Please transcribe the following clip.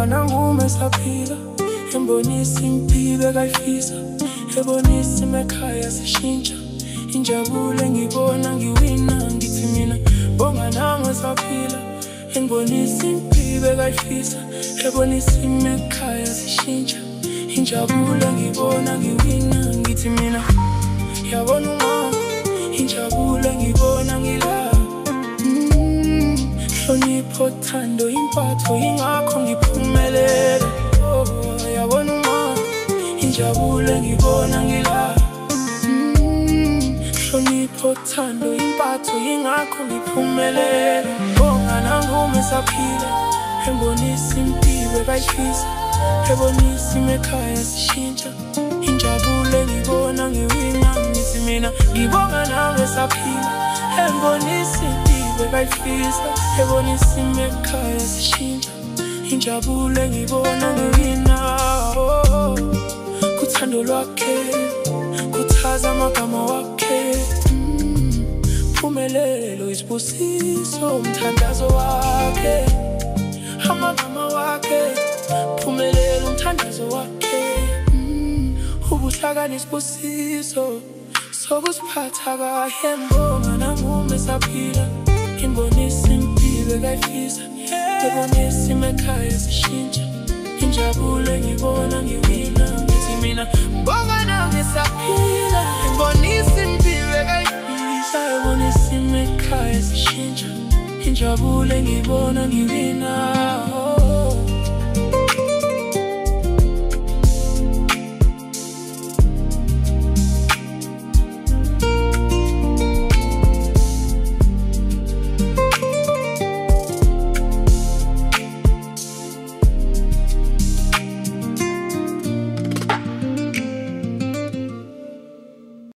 nangume saphila, embonisa impilo kayifisa, ebonisa imekhaya sishintsha, injabulo engibona ngiwina, ngithi mina bonga nangu saphila, embonisa impilo kayifisa, ebonisa imekhaya sishintsha, injabulo engibona ngiwina, ngithi mina yabona uma, injabulo engibona ngila. Hlonipho, thando, impatho, ingakho ngiphumelele. Yabona uma, injabulo engibona ngila. Hlonipho, thando, impatho, ingakho ngiphumelele. Bonga nangume saphila, embonisa impilo kayifisa, ebonisa imekhaya sishintsha, injabulo engibona ngiwina, ngithi mina ngibonga nawe saphila, embonisa impilo kayifisa, ebonisa imekhaya sishintsha, injabulo engibona ngiwina. Kuthando lwakhe, kuthaza amagama wakhe, phumelelo, isibusiso, umthandazo wakhe, amagama wakhe, phumelelo, umthandazo wakhe, ubuhlakani, isibusiso sokusiphatha kahle. Mbonga nangume saphila, imbonisa impilo kayifisa, ebonisa imekhaya sishintsha, injabulo engibona ngiwina, ngithi mina mbonga nangume saphila, imbonisa impilo kayifisa, ebonisa imekhaya sishintsha, injabulo engibona ngiwina.